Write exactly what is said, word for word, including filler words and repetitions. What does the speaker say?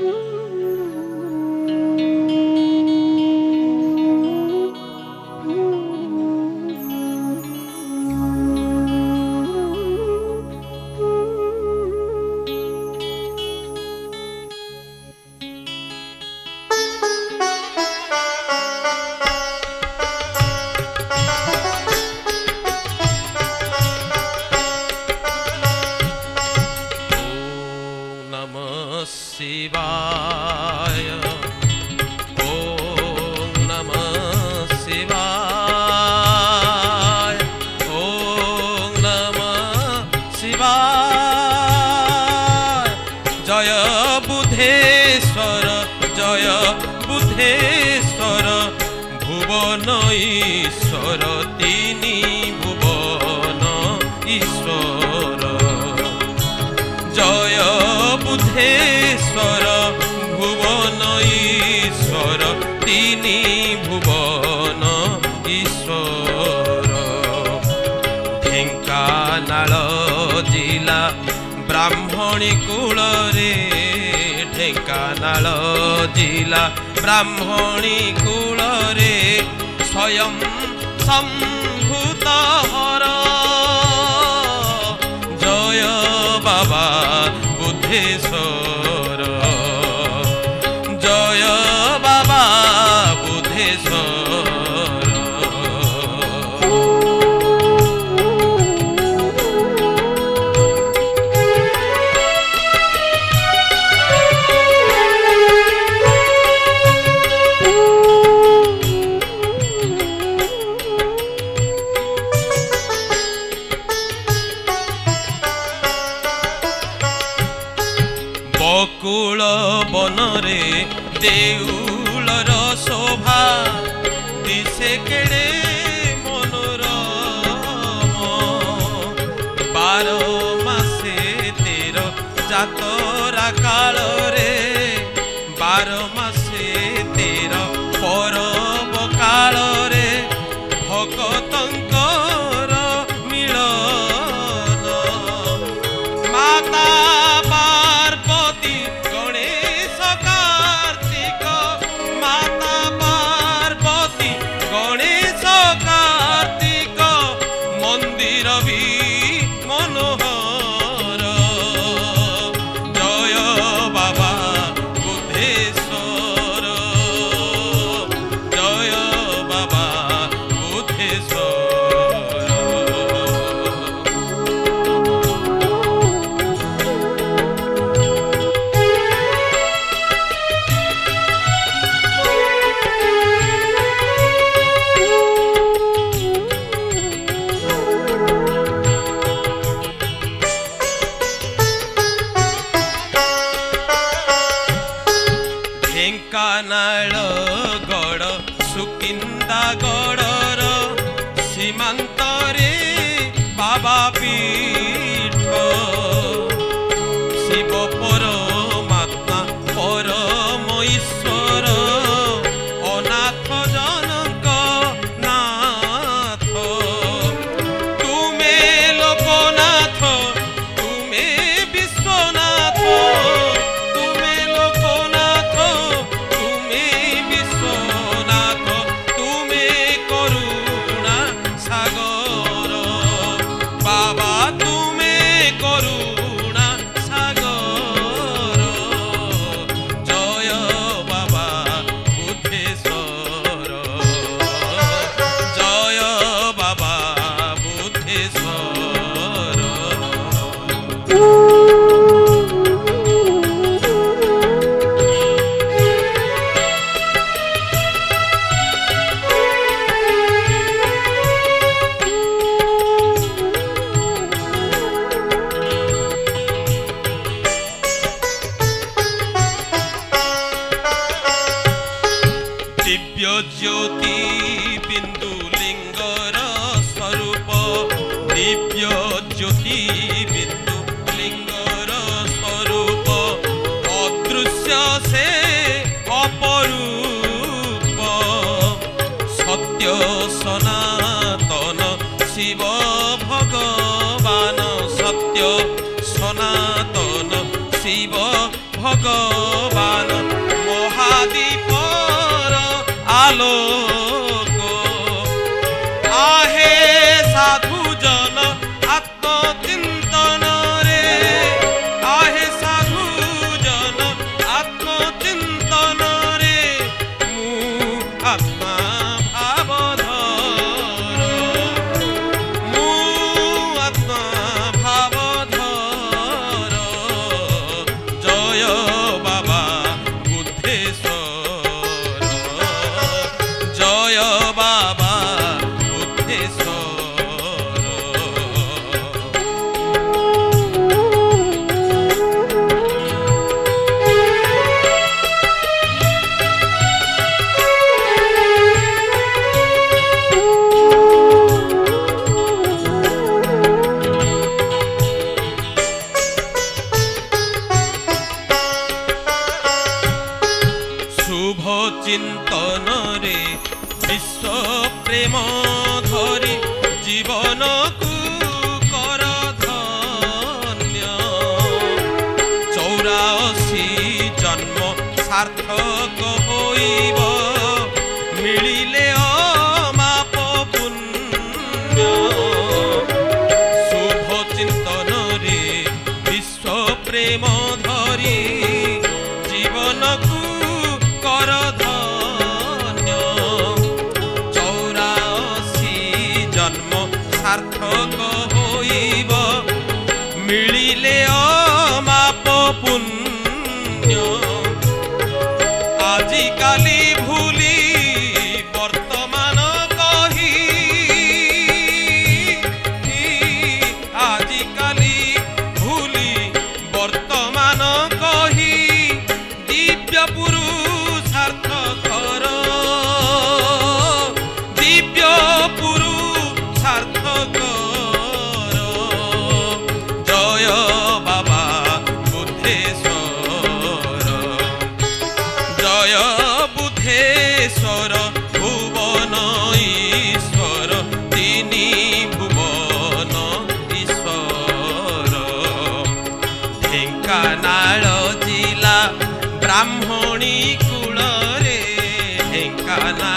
शिवाय ओम नमः शिवाय ओम नमः शिवाय। जय बुद्धेश्वर जय बुद्धेश्वर भुवन ईश्वर तीनी भुवन ईश्वर। जय बुद्धेश्वर भुवन ईश्वर तीनी भुवन ईश्वर। ढेंकानाल जिला ब्राह्मणी कूल रे ढेंकानाल जिला ब्राह्मणी कूल रे स्वयं संभूत हर। जय बाबा बुद्धेश्वर जय बाबा बुद्धेश्वर। बकुल बनरे देउलर शोभा दिशे केड़े मनोरम। बार मासे तेर जातरा काल रे बार मासे तेर परब काल रे भगतंकर मिलन। माता ढेंकानाल गड़ सुकिंदा गड़र सीमांत रे बाबा पीठ। शिव परमात्मा परम ईश्वर अनाथ जनक नाथ। तुमे लोकनाथ तुमे विश्वनाथ तुमे लोकनाथ तुमे विश्वनाथ तुमे करुणा सागर। बाबा तुमे करुणा सागर। जय बाबा बुद्धेश्वर जय बाबा बुद्धेश्वर। दिव्य ज्योति बिंदु लिंगर स्वरूप दिव्य ज्योति बिंदु लिंगर स्वरूप अदृश्य से अपरूप। सत्य सनातन शिव भगवान सत्य सनातन शिव ভগবান মহাদীপর আলোক। আহে সাধুজন আত্মচিন্তনরে, আহে সাধুজন আত্মচিন্তনরে, মু আত্মা ভাবধর, মু আত্মা ভাবধর। জয় বাবা বুদ্ধেশ্বর, জয় বাবা বুদ্ধেশ্বর। শুভ চিন্তনরে বিশ্ব প্রেম ধরি জীবনকু কর ধন্য। চৌরাশি জন্ম সার্থক হইব, মিলিলে অমাপ পুণ্য। শুভ চিন্তনরে বিশ্ব প্রেম ধরি জীবনকু কর ধন্য। চৌরাশি জন্ম সার্থক হইব, মিলিলে অমাপ পুণ্য। আজিকালি ভুলি বর্তমান কহি, আজিকালি ভুলি বর্তমান কহি, দিব্য পুরুষার্থকর, দিব্য পুরুষার্থকর। জয় বাবা বুদ্ধেশ্বর, জয় বুদ্ধেশ্বর। ভুবন ঈশ্বর তিনি ভুবন ঈশ্বর। ঢেঙ্কানাଳ ଜିଲ୍ଲା ବ୍ରାହ୍ମଣୀ କୂଳରେ, ଢେଙ୍କାନାଳ